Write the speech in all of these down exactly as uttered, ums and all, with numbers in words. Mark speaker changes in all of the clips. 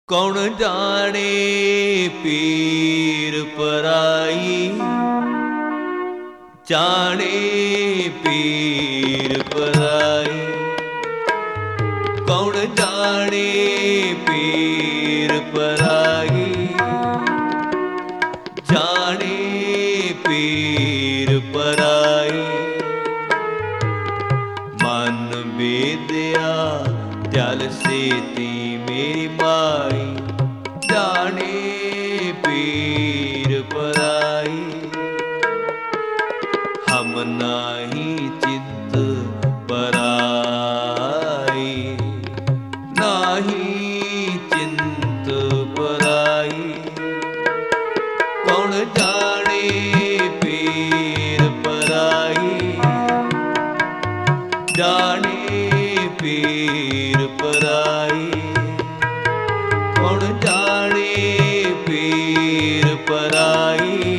Speaker 1: कौन जाने पीर पराई, जाने पीर पराई। कौन जाने पीर पराई, जाने पीर पराई। मन बेदया जल सेती मेरी माई, जाने पीर पराई। हम नाही चिंत पराई, नाही चिंत पराई। कौन जाने पीर पराई, जाने पीर पराई। कौन जाने पीर पराई,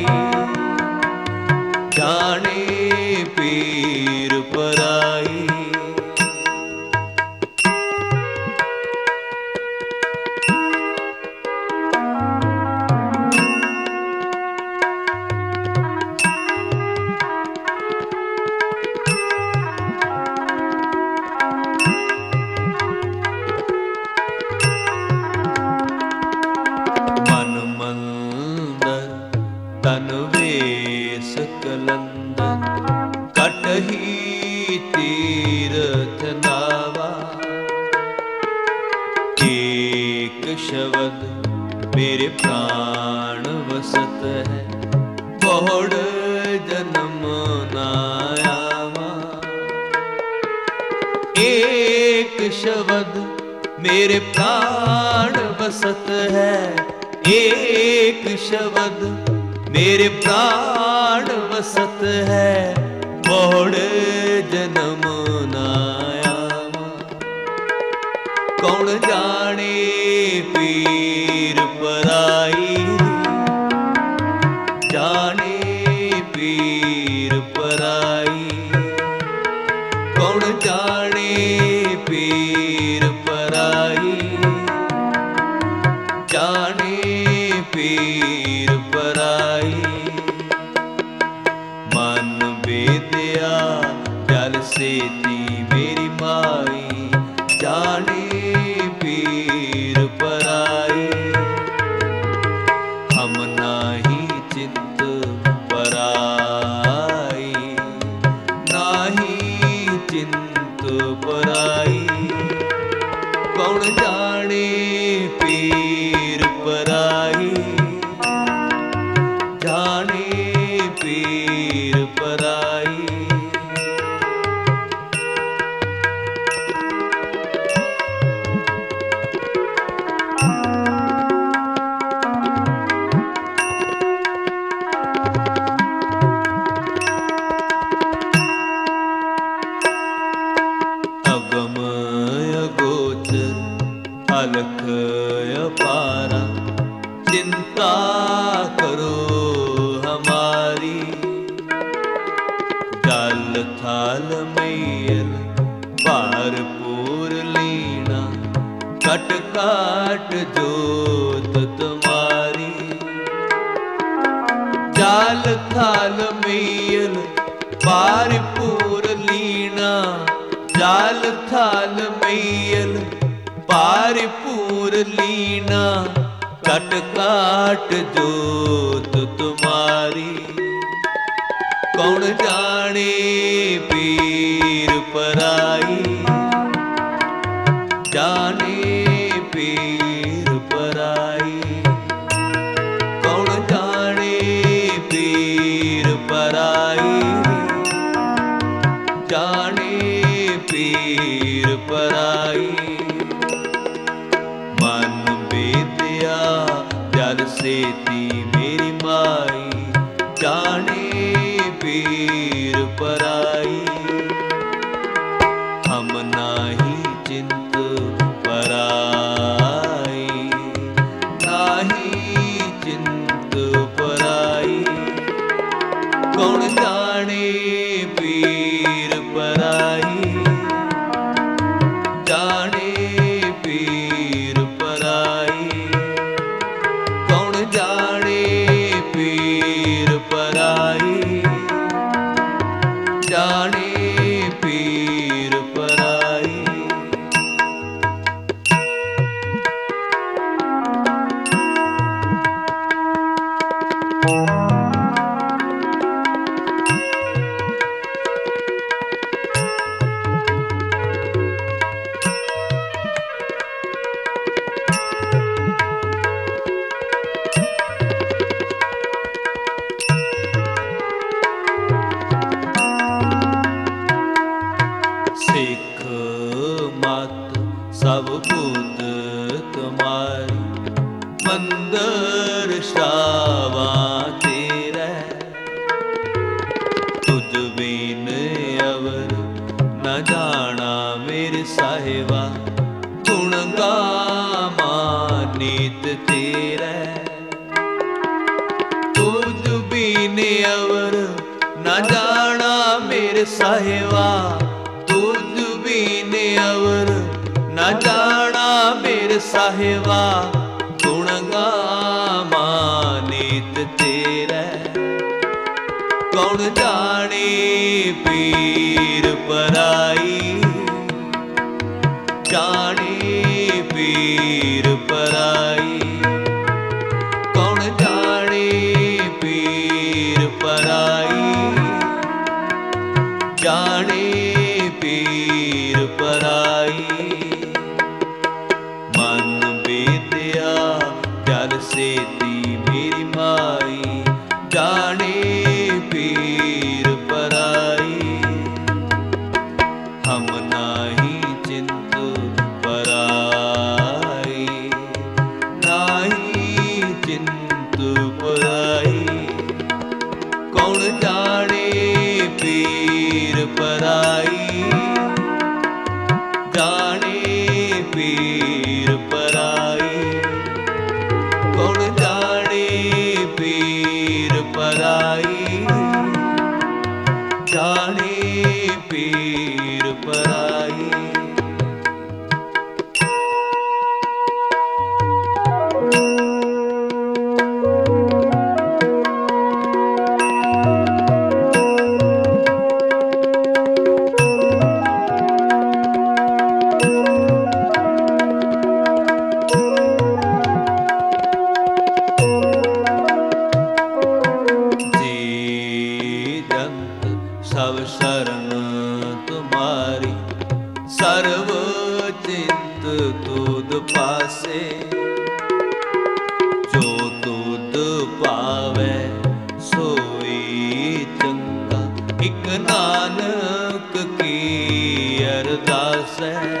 Speaker 1: जाने पीर पराई। तन वेश कलंदर कटही तीरथ नावा। एक शब्द मेरे प्राण वसत है, बहुड़ जन्म नायावा। एक शब्द मेरे प्राण वसत है, एक शब्द मेरे प्राण वसत है, बहुड़ जन्म नायावा। कौन जाने पीर पराई, जाने पीर पराई। कौन जाने पीर पराई, जाने पीर पराई। मन बेदया जल सेती मेरी माई, जाने पीर पराई। हम नाही चिंत पराई, नाही चिंत पराई। कौन जाने पीर पराई, जाने पीर पराई। अगम अगोचर अलख अपारा, चिंता करो हमारी। जल थाल मैल पार पूर लीना, कट काट जोत तुम्हारी। जाल थाल मैल पार पूर लीना, जाल थाल मैल पार पूर लीना। कट काट जोत तुम्हारी। कौन जाने पीर पराई, जाने पीर पराई। कौन जाने पीर पराई, जाने पीर पराई। मन बेदया जल सेती मेरी माई, जाने पीर पराई। हम नाही चिंत पराई, नाही चिंत पराई। कौन जाने पीर पराई, जाने पीर पराई। तुम्हारी मंदिर शावा तेरा तुझ बिन अवर न जाना मेरे साहिबा गुण गामा नीत तेरा तुझ बिन अवर न जाना मेरे साहिबा तुझ बिन अवर न जाना मेरे साहिबा गुण गामा नीत तेरा कौन जाने पीर पराई जाने पीर पराई कौन जाने पीर पराई जाने पीर पराई मन बेदिया जल सेती मेरी माई जाने पीर पराई हम नाही चिंत पराई नाही चिंत पराई कौन जाने पीर पराई जाने पीर पराई कौन जाने पीर पराई जाने पीर पराई सब शरण तुम्हारी सर्व चित तुद पासे जो तुद पावे सोई चंगा एक नानक की अरदास है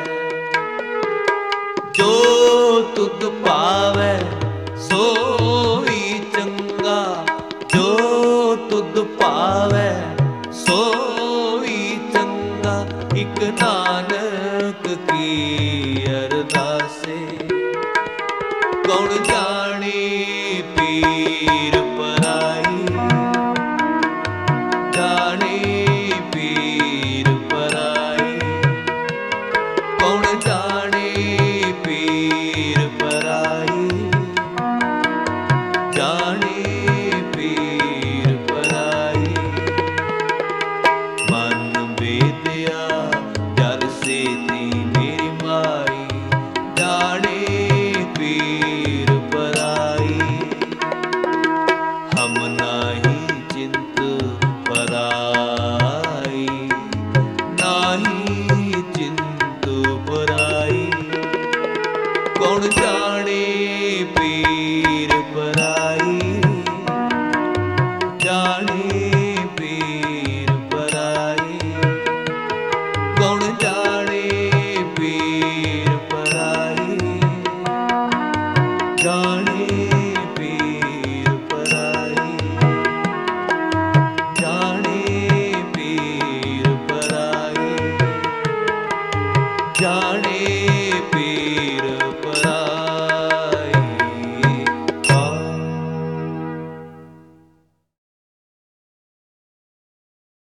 Speaker 1: जो तुद पावे सोई चंगा जो तुद पावे सोई चंगा एक नानक की अरदासे कौन जाने पीर पराई जाने पीर पराई कौन जाने पीर पराई